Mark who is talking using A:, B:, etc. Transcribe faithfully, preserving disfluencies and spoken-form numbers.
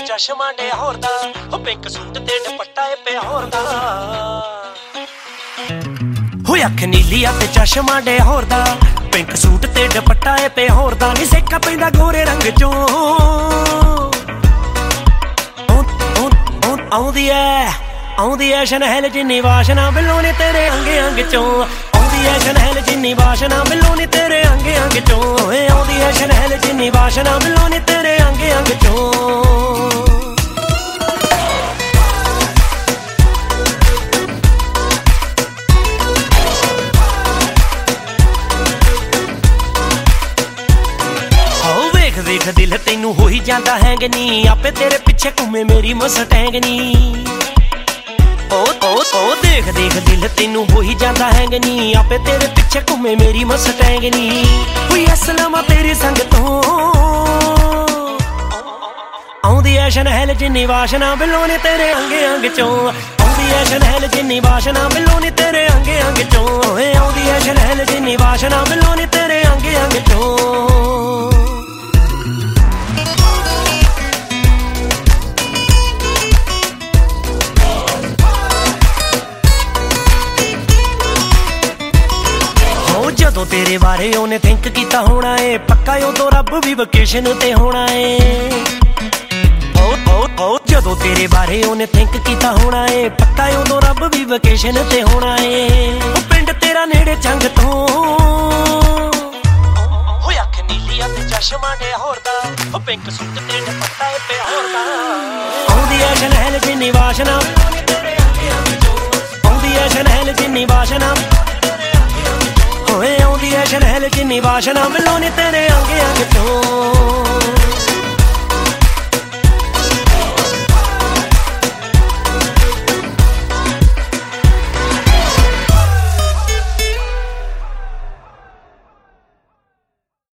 A: ਚਸ਼ਮਾ ਡੇ ਹੋਰ ਦਾ, ਉਹ ਪਿੰਕ ਸੂਟ ਤੇ ਦੁਪੱਟਾ ਏ ਪਿਆ ਹੋਰ ਦਾ। ਹੋਏ ਅੱਖ ਨੀਲੀ ਆ ਤੇ ਚਸ਼ਮਾ ਡੇ ਹੋਰ ਦਾ, ਪਿੰਕ ਸੂਟ ਤੇ ਦੁਪੱਟਾ ਏ ਪਿਆ ਹੋਰ ਦਾ। ਨੀ ਸੇਕਾ ਪੈਂਦਾ ਗੋਰੇ ਰੰਗ ਚੋਂ ਆਉਂਦੀ ਐ ਆਉਂਦੀ ਐ ਸ਼ਨਹਿਲ ਜਿੰਨੀ ਵਾਸ਼ਨਾ ਬਿੱਲੋ ਨੀ ਤੇਰੇ ਅੰਗ ਅੰਗ ਚੋਂ। ਆਉਂਦੀ ਐ ਸ਼ਨਹਿਲ ਜਿੰਨੀ ਵਾਸ਼ਨਾ ਬਿੱਲੋ ਨੀ ਤੇਰੇ ਅੰਗ ਅੰਗ ਚੋਂ। ਓਏ ਆਉਂਦੀ ਐ ਸ਼ਨਹਿਲ ਜਿੰਨੀ ਵਾਸ਼ਨਾ ਬਿੱਲੋ ਨੀ ਤੇਰੇ ਅੰਗ ਅੰਗ ਚੋਂ। ਵੇਖ ਦਿਲ ਤੈਨੂੰ ਹੋਈ ਜਾਂਦਾ ਹੈਂਗ ਨੀ, ਆਪੇ ਤੇਰੇ ਪਿੱਛੇ ਘੁੰਮੇ ਮੇਰੀ ਮਸਟੈਂਗ ਨੀ। ਓ ਓ ਓ ਦੇਖ ਦੇਖ ਦਿਲ ਤੈਨੂੰ ਹੋਈ ਜਾਂਦਾ ਹੈਂਗ ਨੀ, ਆਪੇ ਤੇਰੇ ਪਿੱਛੇ ਘੁੰਮੇ ਮੇਰੀ ਮਸਟੈਂਗ ਨੀ। ਕੋਈ ਅਸਲਮਾ ਤੇਰੇ ਸੰਗ ਤੋਂ ਆਉਂਦੀ ਐ ਸ਼ਨਹਿਲ ਜਿੰਨੀ ਵਾਸ਼ਨਾ ਬਿੱਲੋ ਨੀ ਤੇਰੇ ਅੰਗ ਅੰਗ ਚੋਂ। ਆਉਂਦੀ ਐ ਸ਼ਨਹਿਲ ਜਿੰਨੀ ਵਾਸ਼ਨਾ ਬਿੱਲੋ ਨੀ ਤੇਰੇ ਅੰਗ ਅੰਗ ਚੋਂ। ਓਏ ਆਉਂਦੀ ਐ ਸ਼ਨਹਿਲ ਜਿੰਨੀ ਵਾਸ਼ਨਾ ਬਿੱਲੋ ਨੀ ਤੇਰੇ ਅੰਗ ਅੰਗ ਚੋਂ। ਜਦੋਂ ਤੇਰੇ ਬਾਰੇ ਉਹਨੇ ਥਿੰਕ ਕੀਤਾ ਹੋਣਾ ਏ, ਪੱਕਾ ਉਦੋਂ ਰੱਬ ਵੀ ਵਕੇਸ਼ਨ ਤੇ ਹੋਣਾ ਏ। ਓ ਓ ਓ ਜਦੋਂ ਤੇਰੇ ਬਾਰੇ ਉਹਨੇ ਥਿੰਕ ਕੀਤਾ ਹੋਣਾ ਏ, ਪੱਕਾ ਉਦੋਂ ਰੱਬ ਵੀ ਵਕੇਸ਼ਨ ਤੇ ਹੋਣਾ ਏ। ਉਹ ਪਿੰਡ ਤੇਰਾ ਨੇੜੇ ਚੰਗ ਤੋਂ ਹੋਏ ਅੱਖ ਨੀਲੀ ਆ ਤੇ ਚਸ਼ਮਾ ਡੇ ਹੋਰ ਦਾ, ਉਹ ਪਿੰਕ ਸੂਟ ਤੇ ਦੁਪੱਟਾ ਏ ਪਿਆ ਹੋਰ ਦਾ। ਆਉਂਦੀ ਐ ਸ਼ਨਹਿਲ ਜਿੰਨੀ ਵਾਸ਼ਨਾ ਆਉਂਦੀ ਐ ਸ਼ਨਹਿਲ ਜਿੰਨੀ ਵਾਸ਼ਨਾ ਓਏ ਆਉਂਦੀ ਐ ਸ਼ਨਹਿਲ ਜਿੰਨੀ ਵਾਸ਼ਨਾ ਬਿੱਲੋ ਨੀ ਤੇਰੇ ਅੰਗ ਅੰਗ ਚੋਂ।